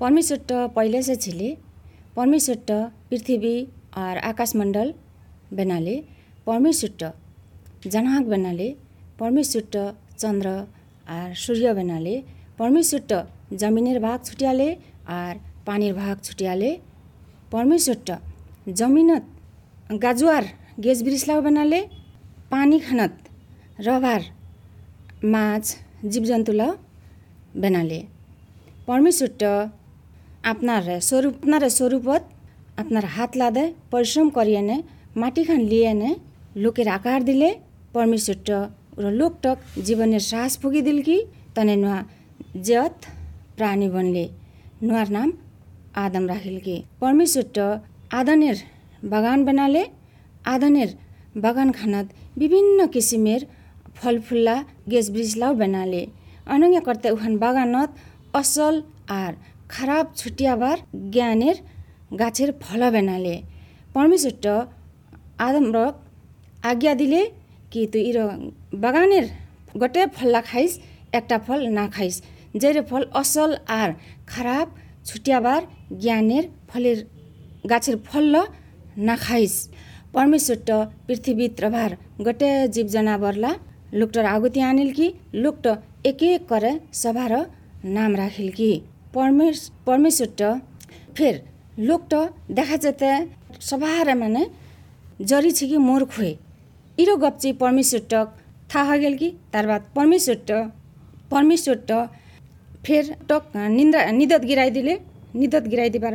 परमेश्वर पहले से छिले परमेश्वर पृथ्वी और आकाशमंडल बनाले परमेश्वर जनाग बनाले परमेश्वर चंद्र और सूर्य बनाले परमेश्वर जमीनेर भाग छुटियाले और पानीर भाग छुटियाले परमेश्वर जमीनत गाजुआर गेज बिरिसलाव बनाले पानी खानत रभार माछ जीव जन्तुला बनाले परमेश्वर आपनार स्वरूपत आपनार हाथ लादे परिश्रम करिएने माटी खान लिएने लोकेर आकार दिले परमेश्वर लोकटक जीवनेर साहस फुगी दिल की तने नुआ जेवत प्राणी बनले नुआर नाम आदम राखिल की परमेश्वर आदनेर बागान बनाले आदनेर बागान खानत विभिन्न किसिमेर फल फुल्ला गेज ब्रिजलाव बनाले अनंग करते उखान बागानत असल आर खराब छुटियाबार ज्ञानेर गाछेर फल बनाले परमेश्वर आदम रक आज्ञा दिले कि तु इरो बागानेर गटे फल्ला खाइस एकटा फल ना खाइस जेरे फल असल आर खराब छुटियाबार ज्ञानेर फलेर गाछेर फल ना खाइस परमेश्वर पृथ्वी त्रभार गटे जीव जनावरला लुक्टर आगुती आनिल की लुक्ट एक एक करे सभार नाम राखिल की परमेश्वर फिर लुक्ट देखा जेते सभार माने जरी छिकी मोर खुए इरो गप्ची परमेश्वर था गेल की तार बाद परमेश्वर फिर टक निदत गिराई दिले निदत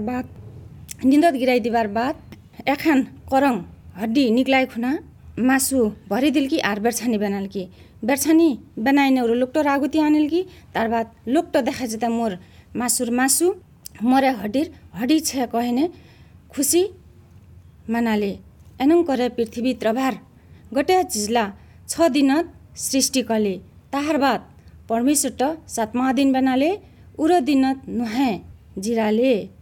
गिराई दिबार बाद एखान करंग हड्डी निकलाई खुना मासु भरी दिल की आर बेरछानी बनाल की बेरछानी बनाइने लुक्ट रागुती आनिल की तार बाद लुक्ट देखा जेता मोर मासु मोरे हड्डी छे कहने खुशी मनाले एनंग करे पृथ्वी त्रभार गटे चिजला 6 दिनत सृष्टि कले ताहार बाद परमेश्वर 7वां दिन बनाले उरो दिनत नुहे जिराले